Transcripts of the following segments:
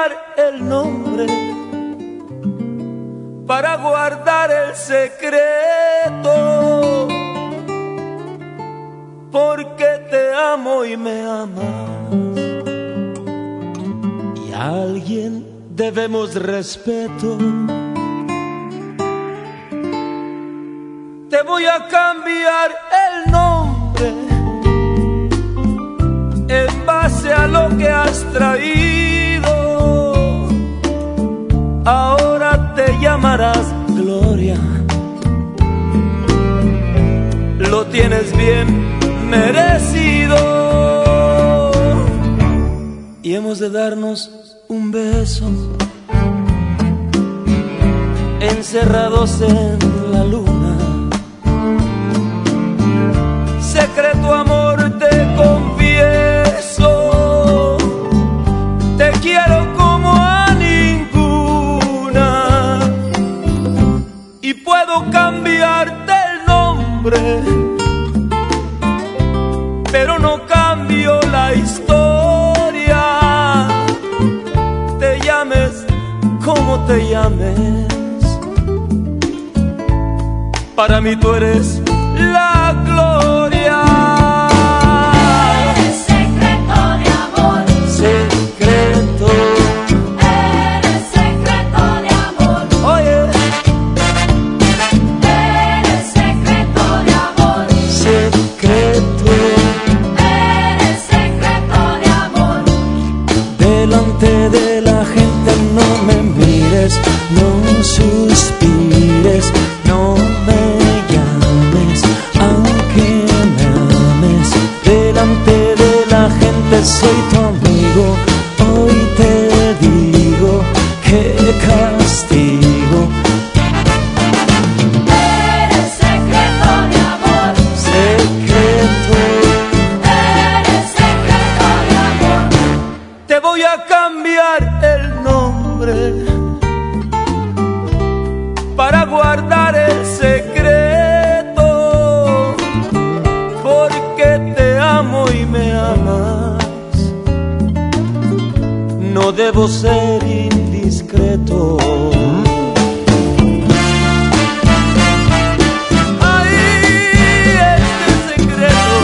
cambiar el nombre para guardar el secreto, porque te amo y me amas, y a alguien debemos respeto. Te voy a cambiar el nombre en base a lo que has traído. Ahora te llamarás Gloria, lo tienes bien merecido, y hemos de darnos un beso encerrados en la luna. Secreto amor, te confieso, te quiero como a ninguna, y puedo cambiarte el nombre, pero no cambio la historia. Te llames como te llames, para mí tú eres la gloria. Eres secreto de amor, Secreto, eres secreto de amor, oye, eres secreto de amor, secreto. eres secreto de amor. Delante de la gente no me mires, no suspires, no me llames, aunque me ames. Delante de la gente soy tu amigo, hoy te digo qué castigo. Eres secreto de amor, Secreto, eres secreto de amor. te voy a cambiar el nombre para guardar el secreto, porque te amo y me amas. No debo ser indiscreto. Ay, este secreto.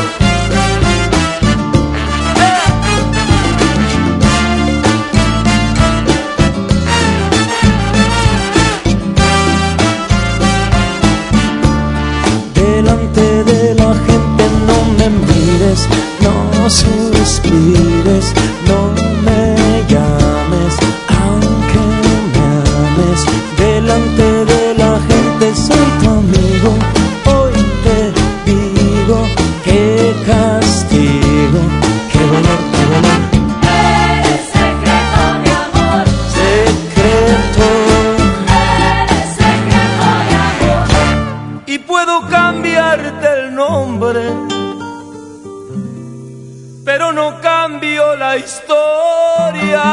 Delante de la gente no me mires, no suspires, no me llames, aunque me ames. Delante de la gente soy tu amigo, hoy te digo qué castigo, qué dolor, qué dolor. Eres secreto de amor, Secreto, eres secreto de amor. y puedo cambiarte el nombre, pero no cambio la historia.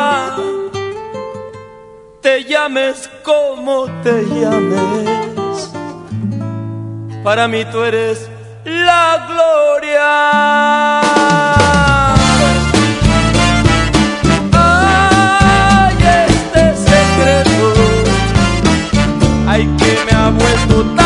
Te llames como te llames, para mí tú eres la gloria. Ay, este secreto, ay, que me ha vuelto tan